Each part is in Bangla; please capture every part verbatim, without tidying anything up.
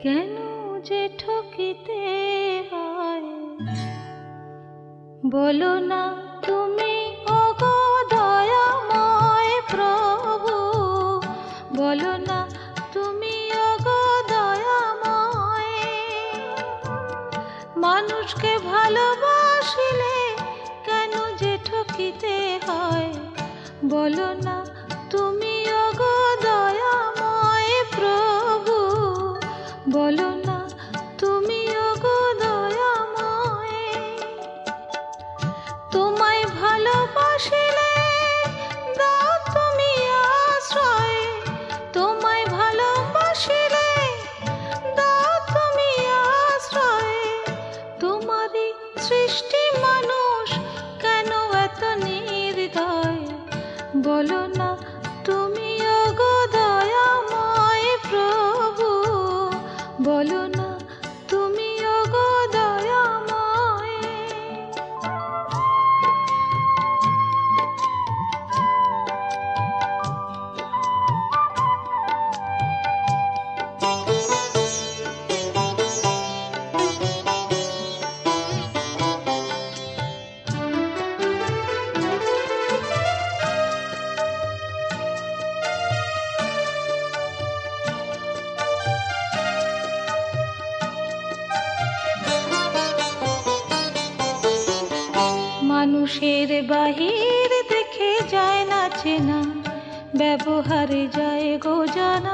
কেন যে ঠকিতে হয় বলো না তুমি ওগো দয়াময় প্রভু, বলো না তুমি ওগো দয়াময়। মানুষকে ভালোবাসিলে কেন যে ঠকিতে হয় বলো না তুমি ওগো দয়াময় প্রভু, বলো না তুমি ওগো দয়াময়। তোমায় ভালোবাসিলে দাও তুমি আশ্রয়, তোমায় ভালোবাসিলে দাও তুমি আশ্রয়। তোমারই সৃষ্টি মানুষ কেন এত নির্দয়, বলো না তুমি ওগো দয়াময় প্রভু, বলো না তুমি ওগো দয়াময়। মানুষের বাহির দেখে যায় না চেনা, ব্যবহারে যায় গো জানা।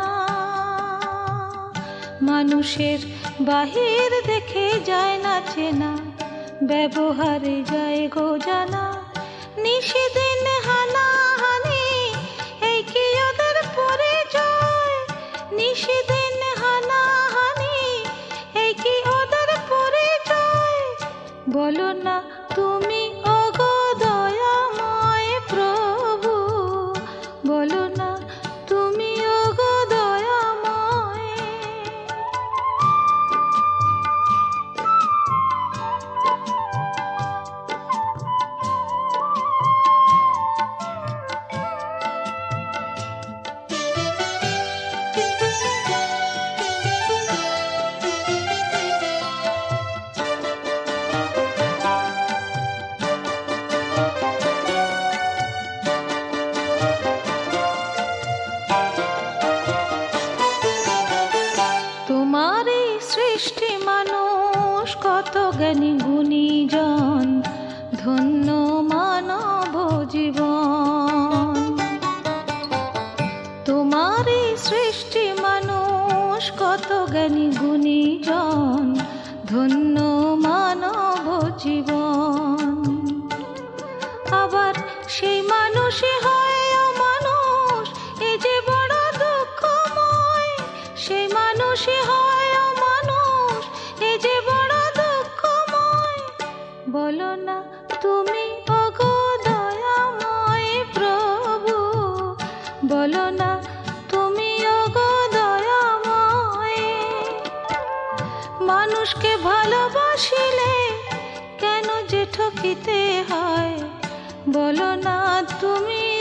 মানুষের বাহির দেখে যায় না চেনা, ব্যবহারে যায় গো জানা। নিশিদিন হানাহানি এই কি ওদের পরিচয়, নিশিদিন হানাহানি এই কি ওদের পরিচয়। বলো না তুমি ওগো দয়াময় প্রভু, বলো না তুমি ওগো দয়াময়। তোমারই সৃষ্টি মানুষ কত জ্ঞানী গুণীজন, ধন্য মানব জীবন। তোমারই সৃষ্টি মানুষ কত জ্ঞানী গুণীজন, ধন্য মানব জীবন। আবার সেই মানুষই হয় অমানুষ, এ যে বড় দুঃখময়। সেই মানুষই হয় অমানুষ, এ যে বড় দুঃখময়। বলো না তুমি ওগো দয়াময় প্রভু, বলো না তুমি ওগো দয়াময়। মানুষকে ভালোবাসিলে কেন যে ঠকিতে হয় বলো না তুমি